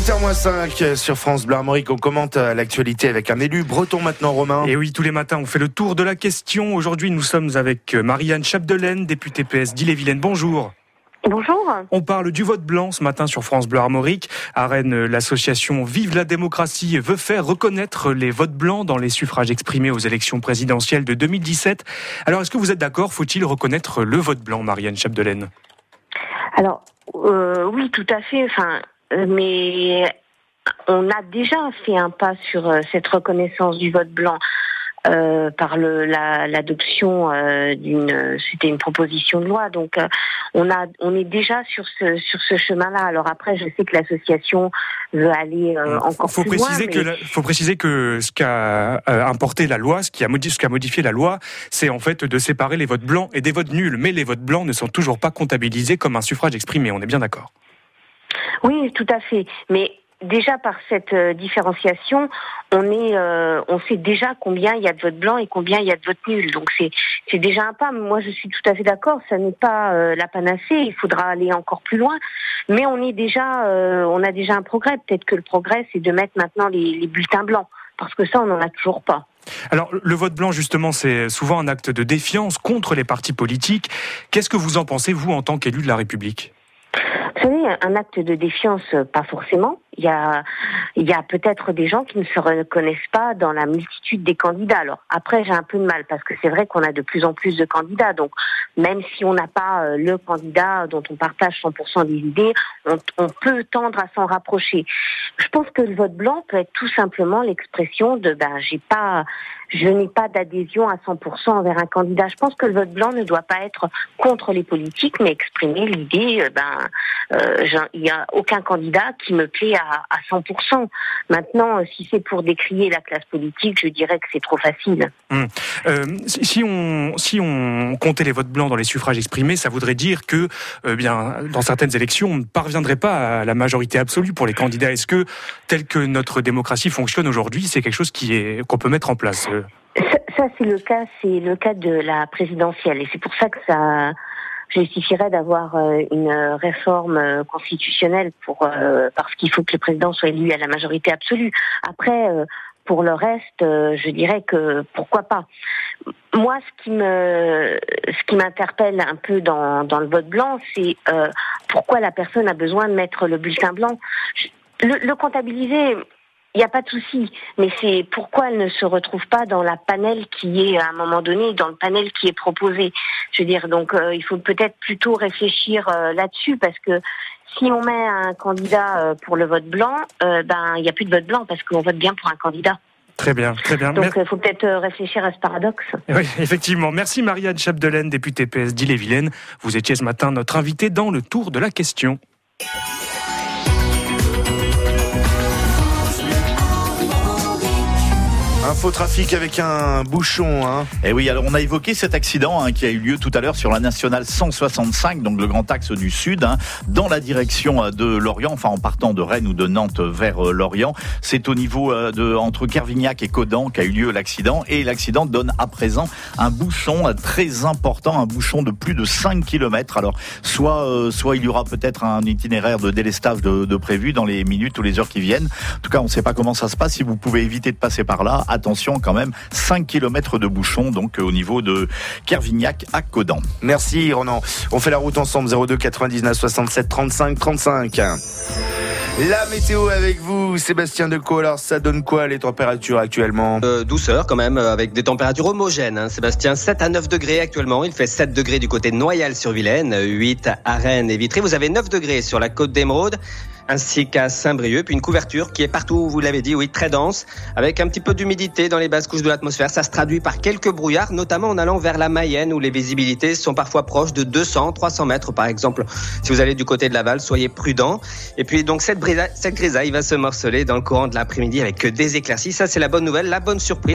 8h05 sur France Bleu Armorique. On commente l'actualité avec un élu breton maintenant, Romain. Et oui, tous les matins, on fait le tour de la question. Aujourd'hui, nous sommes avec Marie-Anne Chapdelaine, députée PS d'Ille-et-Vilaine. Bonjour. Bonjour. On parle du vote blanc ce matin sur France Bleu Armorique. À Rennes, l'association Vive la démocratie veut faire reconnaître les votes blancs dans les suffrages exprimés aux élections présidentielles de 2017. Alors, est-ce que vous êtes d'accord ? Faut-il reconnaître le vote blanc, Marie-Anne Chapdelaine ? Alors, oui, tout à fait. Mais on a déjà fait un pas sur cette reconnaissance du vote blanc par l'adoption c'était une proposition de loi. Donc, on est déjà sur ce chemin-là. Alors après, je sais que l'association veut aller encore plus loin. Faut préciser que ce qu'a importé la loi, ce qui a modifié la loi, c'est en fait de séparer les votes blancs et des votes nuls. Mais les votes blancs ne sont toujours pas comptabilisés comme un suffrage exprimé. On est bien d'accord ? Oui, tout à fait. Mais déjà par cette différenciation, on sait déjà combien il y a de votes blancs et combien il y a de votes nuls. Donc c'est déjà un pas. Moi, je suis tout à fait d'accord. Ça n'est pas la panacée. Il faudra aller encore plus loin. Mais on a déjà un progrès. Peut-être que le progrès, c'est de mettre maintenant les bulletins blancs, parce que ça, on n'en a toujours pas. Alors, le vote blanc, justement, c'est souvent un acte de défiance contre les partis politiques. Qu'est-ce que vous en pensez, vous, en tant qu'élu de la République ? Vous savez, un acte de défiance, pas forcément. Il y a peut-être des gens qui ne se reconnaissent pas dans la multitude des candidats. Alors après, j'ai un peu de mal parce que c'est vrai qu'on a de plus en plus de candidats. Donc même si on n'a pas le candidat dont on partage 100% des idées, on peut tendre à s'en rapprocher. Je pense que le vote blanc peut être tout simplement l'expression de je n'ai pas d'adhésion à 100% envers un candidat. Je pense que le vote blanc ne doit pas être contre les politiques, mais exprimer l'idée, il n'y a aucun candidat qui me plaît à 100%. Maintenant, si c'est pour décrier la classe politique, je dirais que c'est trop facile. Si on comptait les votes blancs dans les suffrages exprimés, ça voudrait dire que, dans certaines élections, on ne parviendrait pas à la majorité absolue pour les candidats. Est-ce que, tel que notre démocratie fonctionne aujourd'hui, c'est quelque chose qu'on peut mettre en place ? Ça, c'est le cas de la présidentielle, et c'est pour ça que ça justifierait d'avoir une réforme constitutionnelle parce qu'il faut que le président soit élu à la majorité absolue. Après, pour le reste, je dirais que pourquoi pas. Moi, ce qui m'interpelle un peu dans le vote blanc, c'est pourquoi la personne a besoin de mettre le bulletin blanc. Le comptabiliser, il n'y a pas de souci, mais c'est pourquoi elle ne se retrouve pas dans la panel qui est à un moment donné, dans le panel qui est proposé. Je veux dire, donc il faut peut-être plutôt réfléchir là-dessus, parce que si on met un candidat pour le vote blanc, il n'y a plus de vote blanc parce qu'on vote bien pour un candidat. Très bien. Donc il faut peut-être réfléchir à ce paradoxe. Oui, effectivement. Merci Marie-Anne Chapdelaine, députée PS d'Ille-et-Vilaine. Vous étiez ce matin notre invitée dans le tour de la question. Infotrafic avec un bouchon. Et oui, alors on a évoqué cet accident qui a eu lieu tout à l'heure sur la nationale 165, donc le grand axe du sud, dans la direction de Lorient, enfin en partant de Rennes ou de Nantes vers Lorient. C'est au niveau entre Kervignac et Caudan qu'a eu lieu l'accident, et l'accident donne à présent un bouchon très important, un bouchon de plus de 5 km. Alors soit il y aura peut-être un itinéraire de délestage de prévu dans les minutes ou les heures qui viennent. En tout cas, on ne sait pas comment ça se passe. Si vous pouvez éviter de passer par là, attention quand même, 5 km de bouchon donc au niveau de Kervignac à Caudan. Merci Ronan. On fait la route ensemble, 02 99 67 35 35. La météo avec vous, Sébastien Decaux. Alors ça donne quoi les températures actuellement ? Douceur quand même, avec des températures homogènes. Sébastien, 7 à 9 degrés actuellement. Il fait 7 degrés du côté de Noyal-sur-Vilaine, 8 à Rennes et Vitry. Vous avez 9 degrés sur la côte d'Émeraude, ainsi qu'à Saint-Brieuc, puis une couverture qui est partout, vous l'avez dit, oui, très dense, avec un petit peu d'humidité dans les basses couches de l'atmosphère. Ça se traduit par quelques brouillards, notamment en allant vers la Mayenne, où les visibilités sont parfois proches de 200-300 mètres, par exemple. Si vous allez du côté de Laval, soyez prudents. Et puis donc cette grisaille va se morceler dans le courant de l'après-midi avec des éclaircies. Ça, c'est la bonne nouvelle, la bonne surprise.